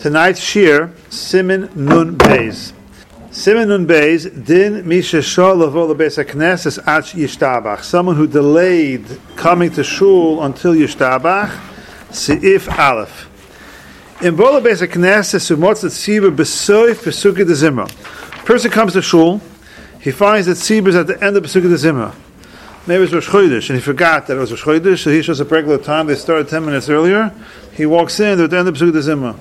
Tonight's shir, Siman Nun Beis. Siman Nun Beis, Din Misha Shol Lavo LeBeis HaKnesses Ach Yishtabach. Someone who delayed coming to shul until Yishtabach, Seif Aleph. In Bo LeBeis HaKnesses, Sumotz Tzibur Besoif Pesukah de Zimra. Person comes to shul, he finds that Tzibur is at the end of Pesukah de Zimra. Maybe it's Rosh Chodesh, and he forgot that it was Rosh Chodesh, so he shows up regular time. They started 10 minutes earlier. He walks in, they're at the end of Pesukah de Zimra.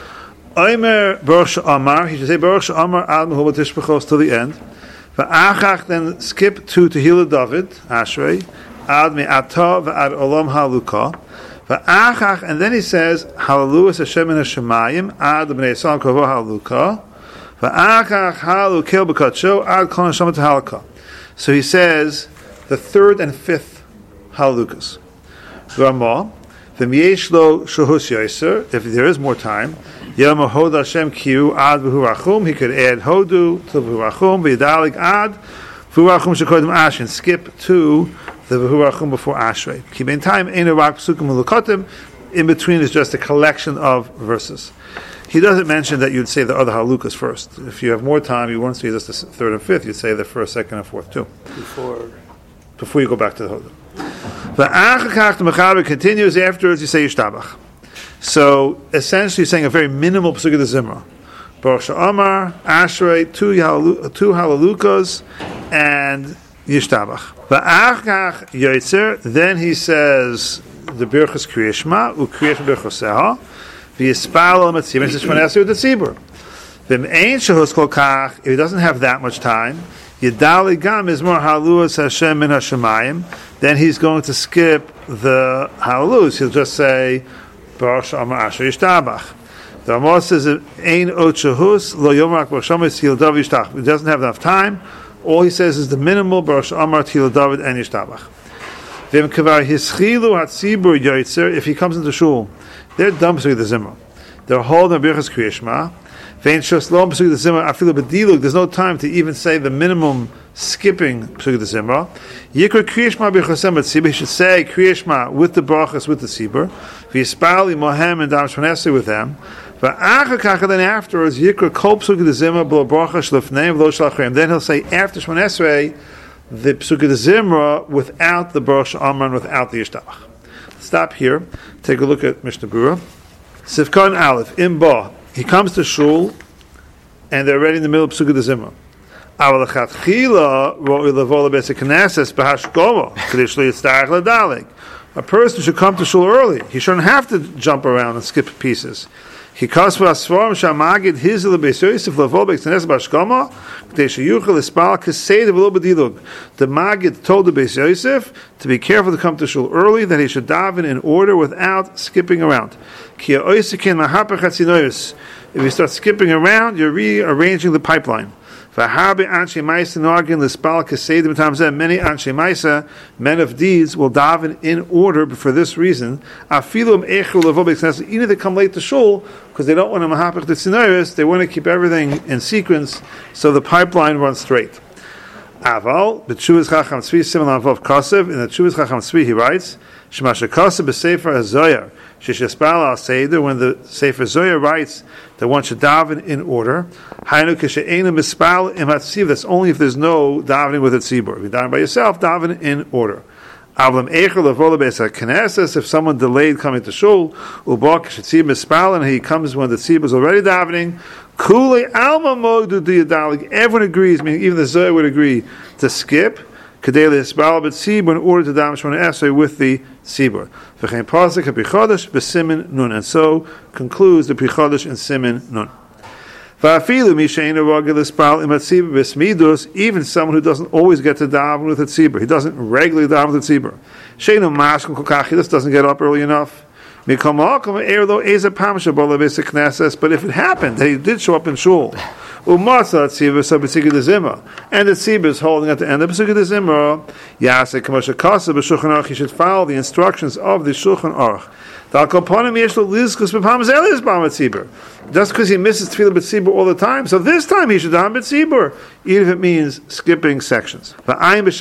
Omer Baruch Amar, he should say Baruch Amar Ad Mehubat Tishbachos till the end. Va'achach, then skip to Tehillah David, Ashrei, Ad Me'ata V'ad Olam Halukah. Va'achach, and then he says Hallelujah Hashem in Hashemayim, Ad B'nei Yisrael Kovo Halukah. Va'achach Halu Kel B'Kadsho, Ad Kol Neshama Halukah. So he says the third and fifth Halukas. Ramah, V'myesh lo Shahus Yoser, if there is more time, Yom Hod Hashem Kiu Ad V'hu Rachum, he could add Hodu to V'hu Rachum, V'yidalig Ad V'hu Rachum Shekodim Ash, and skip to the V'hu Rachum before Ashrei. Ki in time, Ein Rak Psukim Ulukotim, in between is just a collection of verses. He doesn't mention that you'd say the other Halukas first. If you have more time, you won't say just the third and fifth, you'd say the first, second, and fourth too. Before you go back to the Hodu. The Mechaber continues afterwards, you say Yishtabach. So essentially, you're saying a very minimal Pesukah de Zimra. Baruch Amar, Ashrei, two Halalukas, and Yishtabach. Va'achach Yotzer, then he says the Birchas Kriya Shema, u'Kriya Birchoseha, v'yispal al Matzibur, and Shemon Esrei with the Tzibur. V'me'ein shehus kol kach, if he doesn't have that much time, Yidali Gam Mizmor Haluas Hashem min Hashemayim, then he's going to skip the Halus. He'll just say Baruch Amar Asher Yishtabach. The Ramah says Ein Ot Shehus Lo Yomrak Baruch Amar Tihil David Yishtach. He doesn't have enough time. All he says is the minimal Baruch Amar Tihil David and Yishtabach. V'im Kavar Hischilu Hatzibur Yoitzer. If he comes into shul, they're done with the Zimra. They're holding Birchas Kriya Shema. There's no time to even say the minimum skipping Pesukah de Zimra. Yikra Kriya Shema b'chosem b'tzibur. He should say Kriya Shema with the brachas with the tzibur. V'yispal imohem and dam Shemon Esrei with them. V'achakach, then afterwards Yikra kol Pesukah de Zimra b'lo brachas lefnei v'lo shalachreim. Then he'll say after Shemon Esrei the Pesukah de Zimra without the Baruch Amar, without the Yishtabach. Stop here. Take a look at Mishnah Berurah. Sivkon Aleph in Ba. He comes to shul, and they're already in the middle of Pesukah de Zimra. A person should come to shul early. He shouldn't have to jump around and skip pieces. The Magid told the Beis Yosef to be careful to come to shul early, that he should daven in order without skipping around. If you start skipping around, you're rearranging the pipeline. Many Anshe Maisa, men of deeds, will daven in order for this reason. Even if they come late to shul, because they don't want to mahapach the tzinoris, they want to keep everything in sequence, so the pipeline runs straight. Aval, the Tshuvas Chacham Tzvi, similar to Kasev, in the Tshuvas Chacham Tzvi he writes, Shemasha Kasev b'Sefer HaZoyar, Sheshespal al Seder, when the Sefer Zoyar writes that one should daven in order, Hainu Keshe'enu Mispal Im HaTziv, that's only if there's no davening with a tzibur. If you daven by yourself, daven in order. Avlam Eichel Avola Beis HaKnesses, if someone delayed coming to shul, Ubak Keshe'tziv Mispal, and he comes when the tzibur is already davening, Kule Alma Modu Diadalig, everyone agrees, meaning even the Zoyar would agree, to skip, Kadeli Esbal but Tzibur, in order to daven Shemon Esrei with the Tzibur. V'chein pasuk HaPichodesh b'Simin Nun, and so concludes the Pichodesh in Simin Nun. V'afilu misheinu ragil Esbal im HaTzibur b'Smidus, even someone who doesn't always get to daven with a Tzibur, he doesn't regularly daven with a Tzibur. Sheinu mashkum kolkach, he just doesn't get up early enough. But if it happened that he did show up in shul, and the tzibur is holding at the end of Pesukah de Zimra, he should follow the instructions of the Shulchan Aruch. Just because he misses tefillah b'tzibur all the time, so this time he should daven b'tzibur, even if it means skipping sections. If you look in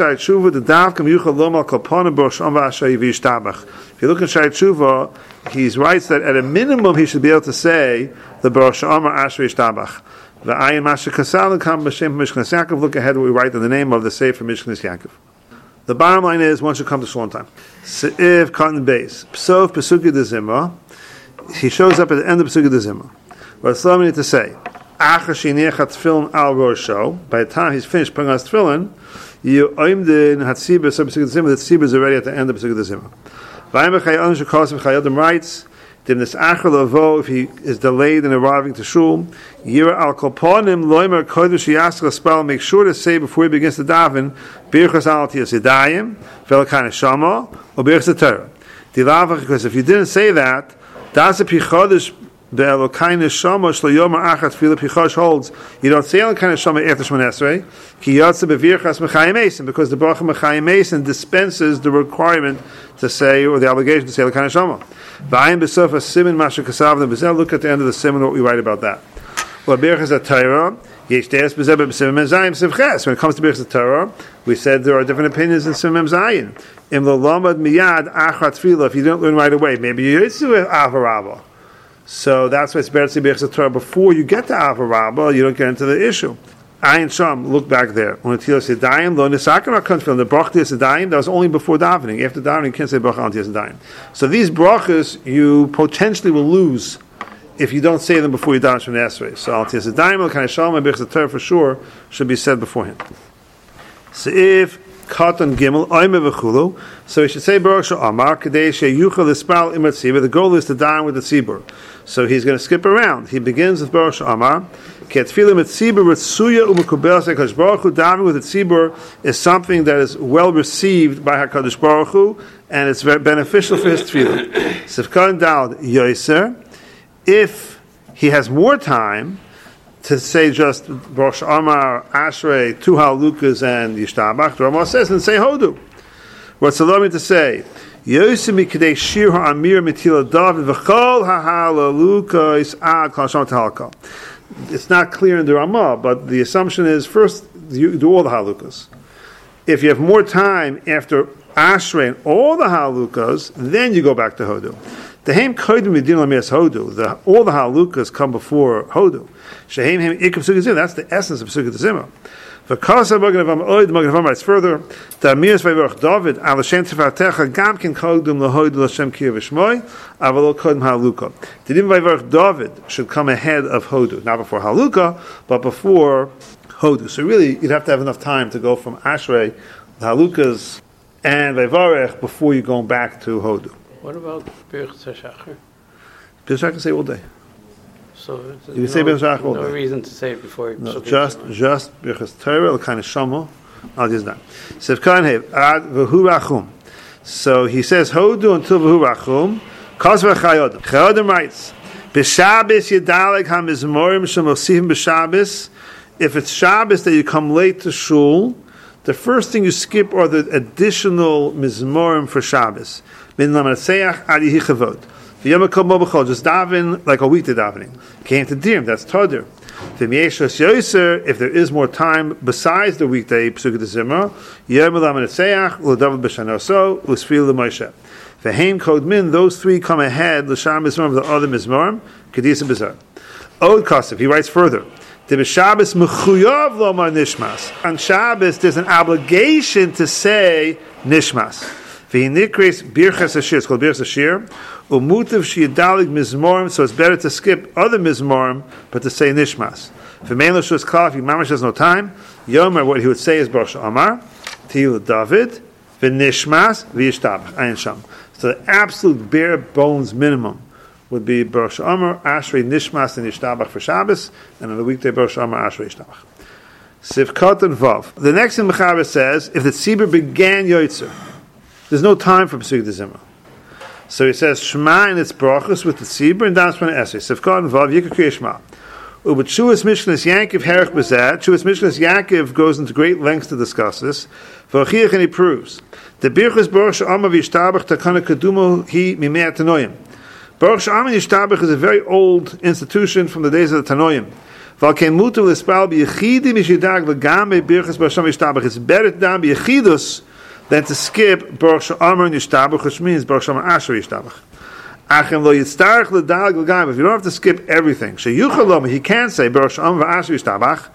Shai Tshuva, he writes that at a minimum he should be able to say the Baruch She'amar Ashrei Yishtabach. Look ahead what we write in the name of the Sefer Mishkanis Yaakov. The bottom line is one should come to shul on time. Se'if cotton base. Psov Pesuki de Zimra. He shows up at the end of Pesuki de Zimra. What's the need to say? Achar she'niach tefillin al rosho. By the time he's finished putting on his tefillin, you oimdin hatzibah. So Pesuki de Zimra. The tzibah is already at the end of Pesuki de Zimra. Vayim b'chayadim shekosim chayadim writes. If he is delayed in arriving to shul, Yira al kolponim loimer kodesh yaskal spell. Make sure to say before he begins to daven, birchas al tiyas yadayim, velakana shama, or birchas Torah. Because if you didn't say that, das pichodesh be'elokana shama shlo yomer achat tefillah pichosh holds. You don't say elokana shama after Shemona Esrei, ki yotze bevirchas mechayim eisen, because the bracha mechayim eisen dispenses the requirement to say, or the obligation to say elokana shama. Look at the end of the simon what we write about that. When it comes to Birchas Torah, we said there are different opinions in Simon Zayin. If you don't learn right away, maybe you do Avarabba. So that's why it's better to say Birchas Torah before you get to Avarabba. You don't get into the issue. Ayin Sham, look back there. When Tilas Yadayim, lo nisakar country the brach Tilas Yadayim, that was only before davening. After davening, you can't say brach on Tilas Yadayim. So these brachas you potentially will lose if you don't say them before you daven Shemona Esrei. So al Tilas Yadayim, al Kanei Shalom, and Birchas Torah for sure should be said beforehand. Seif Katan Gimel Oime v'chulu. So we should say Baruch She'amar Kadei She'yuchal Ispal Imat Tzibur. The goal is to daven with the tzibur. So he's going to skip around. He begins with Baruch She'amar. Davening with the tzibur is something that is well received by HaKadosh Baruch Hu, and it's very beneficial for his tefillah. Sifkan Dal Yoser, if he has more time to say just Baruch She'amar, Ashrei, two halukas and Yishtabach, the Ramah says, and say Hodu. What's allowed me to say? Yoser mikdei shir ha'amir mitila David v'chol ha'halalukos ad kol sham talka. It's not clear in the Ramah, but the assumption is first you do all the halukas. If you have more time after Ashrei and all the halukas, then you go back to Hodu. The Haim Kodim Yedin Lamias Hodu. All the halukas come before Hodu. Shehem Haim Ikum Sukkot Zimra. That's the essence of Sukkot Zimra. V'kasa Maganavam Oid Maganavam writes further. The Amiras Vayvorach David Al Hashem Tifatecha Gamkin Kodim LaHodu LaShem Kiyah V'Shmoi Avalo Kodim Haluka. The Dim Vayvorach David should come ahead of Hodu, not before Haluka, but before Hodu. So really, you'd have to have enough time to go from Ashrei, the Halukas, and Vayvorach before you're going back to Hodu. What about Birchas HaShachar? Birchas HaShachar can say all day. So you can say Birchas HaShachar all day. No reason to say it before. No, just Birchas Torah, the kind of Shamo. I'll just done. Sefkan Hev Ad V'Hu Rachum. So he says Hodu until V'Hu Rachum. Kos V'Chayodim. Chayodim writes B'Shabbos Yedalek HaMizmorim Shemosifim B'Shabbos. If it's Shabbos that you come late to shul, the first thing you skip are the additional Mizmorim for Shabbos. Min Lamatseach Ad Yehi Chavod. Just daven like a weekday davening. Came to Dirim, that's Toder. If there is more time besides the weekday Pesukei Zimra, those three come ahead, L'Shar Mizmorim, the other Mizmorim, Kedisa Bizar. Od Kosef, he writes further, on Shabbos, there's an obligation to say Nishmas. V'hinikris birchas hashir. It's called birchas hashir. Umutiv shi'adalig mizmorim. So it's better to skip other mizmorim, but to say nishmas. V'mein lo shus kal. If he mamash has no time, Yomer, what he would say is Baruch She'amar, Tihil David, v'nishmas v'yishtabach. Ayin sham. So the absolute bare bones minimum would be Baruch She'amar, Ashrei, Nishmas, and Yishtabach for Shabbos, and on the weekday Baruch She'amar, Ashrei, Yishtabach. Sivkot and Vav. The next thing Mechaber says, if the tzibur began Yoitzer, there's no time for Pesukei Zimra. So he says Shema and its brachos with the tzibur and down Shemona Esrei. Sivkot and Vav Yikra Kriya Shema. But Shuas Mishkanis Yaakov Herech B'Zeh. Shuas Mishkanis Yaakov goes into great lengths to discuss this. V'Achiach, and he proves the birchas Baruch She'amar v'Yishtabach takana kadumo hi mimei tanoim. Baruch She'amen Yishtabach is a very old institution from the days of the Tanoim. It's better to daven b'yechidus than to skip Baruch She'amen Yishtabach, which means Baruch She'amen Asher Yishtabach. If you don't have to skip everything, he can say Baruch She'amen Asher Yishtabach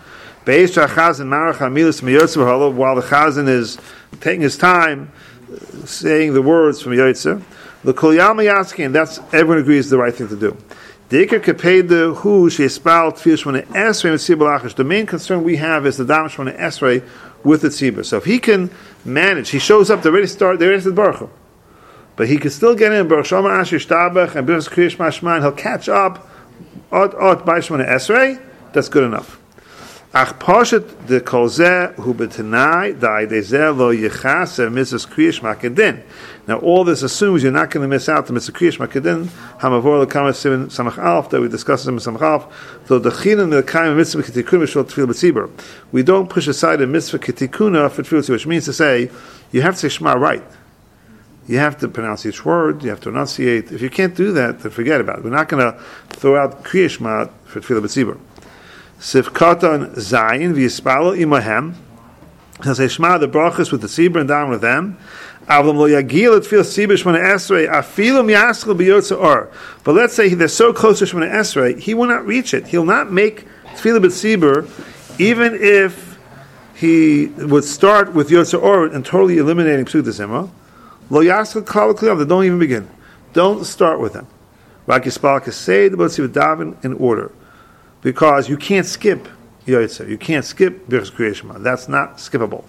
while the Chazan is taking his time saying the words from Yotzer. The Kol Yalma Yaskin, that's everyone agrees is the right thing to do. The main concern we have is the Dam Shmona Esrei with the Tzibur. So if he can manage, he shows up, they already said Baruch Hu. But he can still get in Baruch She'amen Asher Yishtabach and Birchas Kriya Shema Shema, and he'll catch up Ot by Shmona Esrei. That's good enough. Ach poshet de kolzeh hu betanai dai dezer lo yechaser mitzvahs kriya shema kedin. Now all this assumes you're not going to miss out the mitzvah kriya shema kedin. Hamavor lekamas simin samach alf that we discussed in samach alf. So the chinan the kaim mitzvah kitikuna shel tefillah b'tzibur. We don't push aside a mitzvah kitikuna for tefillah, which means to say you have to say shema right. You have to pronounce each word. You have to enunciate. If you can't do that, then forget about it. We're not going to throw out kriya shema for tefillah b'tzibur. Sifkatan Zayin v'yispalo imahem. He'll say Shema the brachas with the tzibur and down with them. Avlam lo yagil et fil tzibur Shmona Esrei afilum yaschel b'yotza or. But let's say they're so close to Shmona Esrei, he will not reach it. He'll not make tefillah b'tzibur, even if he would start with yotza or and totally eliminating psut zimra. Lo yaschel klal kliyav. They don't even begin. Don't start with them. Rak yispal kasei the b'tzibur daven in order. Because you can't skip Yotzer. You can't skip Birchas Kriya Shema. That's not skippable.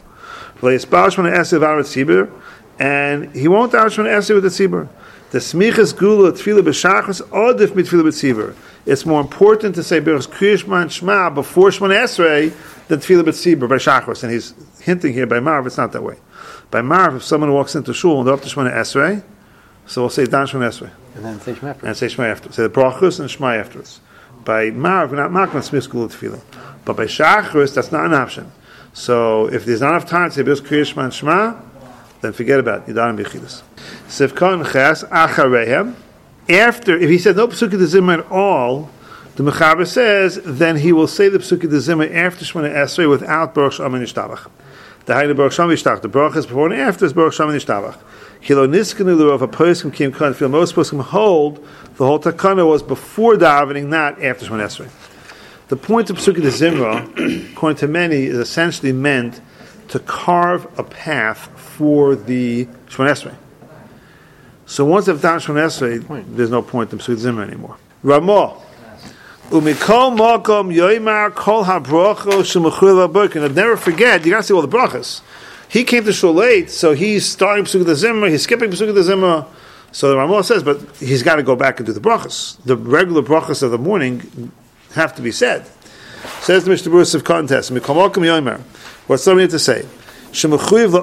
And he won't daven Shmona Esrei with the tzibur. The smichas gula tefillah b'shachos odif mit tefillah b'tzibur. It's more important to say Birchas Kriya Shema and Shema before Shmona Esrei than tefillah b'tzibur by shachos. And he's hinting here by Marv, it's not that way. By Marv, if someone walks into shul and they're up to Shmona Esrei, so we'll say Dan Shmona Esrei. And then say Shema afterwards. And say Shema afterwards. Say the brachos and Shema afterwards. By Marv, we're not marking on Smith School of Tefillah. But by Shachris, that's not an option. So if there's not enough time to say Birchas Kriya Shema and Shema, then forget about it. Yidarim B'chidus. Sivkon Ches Acharehem. After, if he said no Pesukei de Zimra at all, the Mechaber says, then he will say the Pesukei de Zimra after Shmona Esrei without Baruch She'amen Yishtabach. The Haile Baruch She'amen Yishtabach. The Baruch is before and after is Baruch She'amen Yishtabach. Kilo Niskanu L'Rov, a person came to feel most person hold the whole takana was before davening, not after Shmona Esrei. The point of Pesukei de Zimra, according to many, is essentially meant to carve a path for the Shmona Esrei. So once they've done Shmona Esrei, there's no point in Pesukei de Zimra anymore. Ramah. Umikol makom yoymar kol habrachos shemachul haberkin. And never forget, you got to say all the brachas. He came to shul late, so he's starting Pesukei de Zimra, he's skipping Pesukei de Zimra. So the Ramah says, but he's got to go back and do the brachas. The regular brachas of the morning have to be said. Says the Mishnah Berurah of contest. What's something to say? If he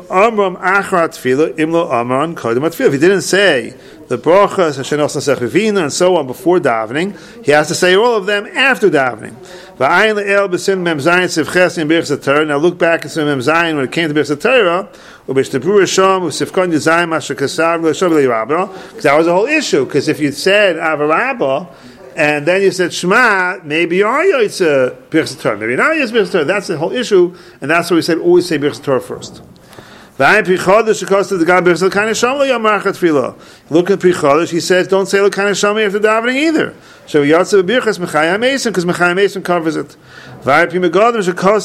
didn't say the brachas and so on before davening, he has to say all of them after davening. Now look back at Mem Zayin when it came to Birchas Torah, because that was the whole issue. Because if you said Avarabba and then you said Shema, maybe you are Yotzei Birchas Torah, maybe not Yotzei Birchas Torah. That's the whole issue, and that's why we said always say Birchas Torah first. Look at Pri Chodesh, he says don't say L'Kana Shama after davening either. So Yotzei Birchas Mechayah Mason, because Mechayah Mason covers it. Pri Megadim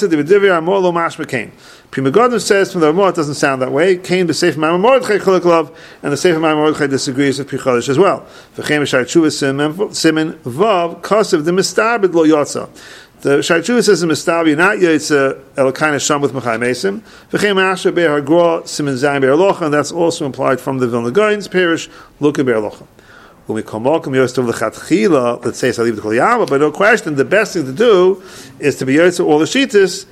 says from the Ramah, it doesn't sound that way. Cain b'Seif Ma'amar Mordechai Cholek Love, and the Seif Ma'amar Mordechai disagrees with Pri Chodesh as well. V'chein b'Shai Tshuva Simen Vav Kosev the Mistabed Lo Yotza. The Shai Tshuva says in Mistabed you're not Yotzei Elokana Sham with Mechayah Mason. V'chein Ma'asher Be'er Hagra Simen Zayin Be'er Locha, and that's also implied from the Vilna Gaon's parish. Look at Be'er Locha. When we come back, let's say Salib Kol Yama, but no question, the best thing to do is to be Yotzei all the Shittas.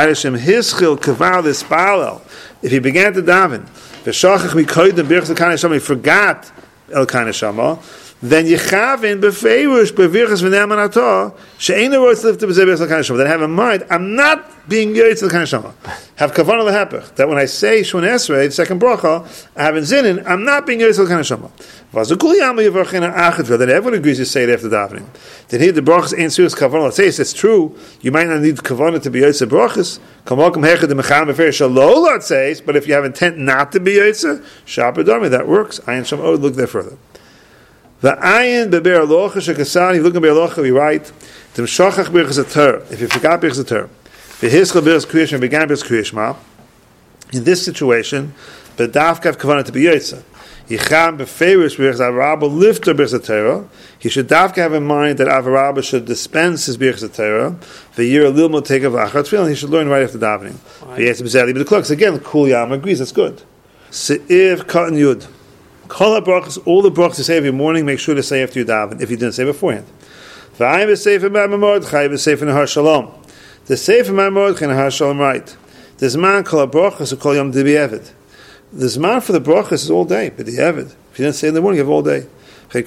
If he began to daven, he forgot El Kana Shama, then Yechavin befeirush bevirchas v'ne'aman atah she'ena roitz lifted b'zeh l'kan neshama. Then have in mind, I'm not being yoytz l'kan neshama. Have kavanah l'hepech. That when I say Shmon Esrei, the second bracha, I have in zinin, I'm not being yoytz l'kan neshama. V'azukul yama yivarchina achadvil. Then everyone agrees to say it after davening. Then here the brachas ain't serious kavanah. Let's say it's true. You might not need kavanah to be yoytz brachas. Kamalkum hechad the mecham beferish shalol. It says, but if you have intent not to be yoytz, shapadami, that works. Ayin sham od. Look there further. The ayin beber alocha shekasani. Look at beber alocha. We write dem shachach birchas ater. If you forgot birchas ater, v'hischal birchas kriyishma began birchas kriyishma. In this situation, bedavka have kavanah to be yoytz. Yicham beferish birchas avarabba lifter birchas ater. He should davka have in mind that avarabba should dispense his birchas ater. V'yir lilmo take of achat tefillin. He should learn right after davening. V'yetz b'zeli. But the clerks again, Kul Yam agrees. That's good. Se'iv katan yud. All the brachas you say every morning, make sure to say after you daven, if you didn't say beforehand. The sefer nahar shalom. The sefer nahar shalom, right. There's man called brachas who call yom dibi'evid. The man for the brachas is all day, but dibi'evid. If you didn't say in the morning, you have all day. This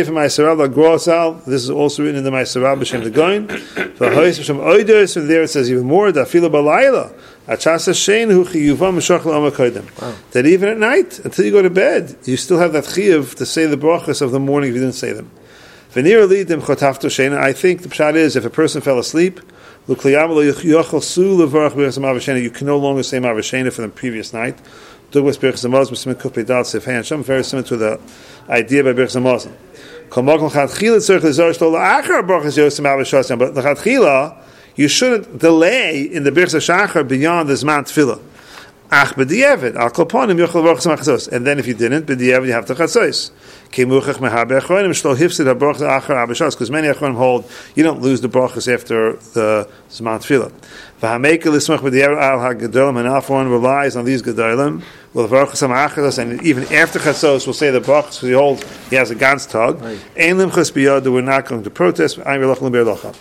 is also written in the Ma'aser B'Shem the Goin. From there it says even more that even at night, until you go to bed, you still have that chiyuv to say the brachas of the morning if you didn't say them. I think the pshat is if a person fell asleep, you can no longer say Mavashena for the previous night. Very similar to the idea by Birchas Hamazon. But you shouldn't delay in the Birchas Shachar beyond the Zman Tefillah. And then if you didn't, you have to chatzos. Because many achronim hold you don't lose the brachas after the Zman Tefillah. And Alpha one relies on these gedolim. And even after chatzos, we'll say the brachas because he has a gans tug. We're not going to protest.